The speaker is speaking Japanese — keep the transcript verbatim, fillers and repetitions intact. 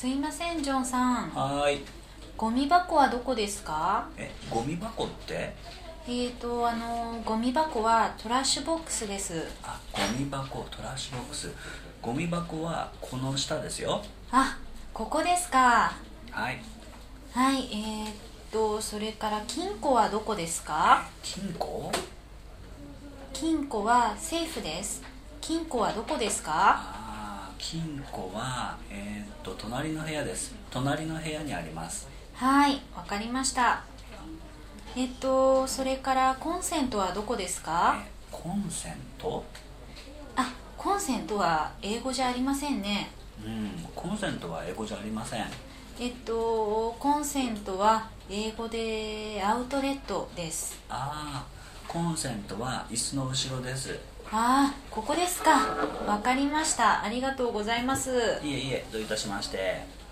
すいません、ジョンさん。 はーい。 ゴミ箱はどこですか？ え、ゴミ箱って？ えーと、あの、ゴミ箱はトラッシュボックスです。 あ、ゴミ箱、トラッシュボックス。ゴミ箱はこの下ですよ。 あ、ここですか。 はい。 はい、えーと、それから金庫はどこですか？ 金庫？ 金庫はセーフです。金庫はどこですか？ あー、金庫は、えー、っと、隣の部屋です。隣の部屋にあります。 はい、わかりました。えっと、それからコンセントはどこですか？ え、コンセント？ あ、コンセントは英語じゃありませんね。 うん、コンセントは英語じゃありません。 えっと、コンセントは英語でアウトレットです。 あー、コンセントは椅子の後ろです。 ああ、ここですか。わかりました。ありがとうございます。 いえいえ、どういたしまして。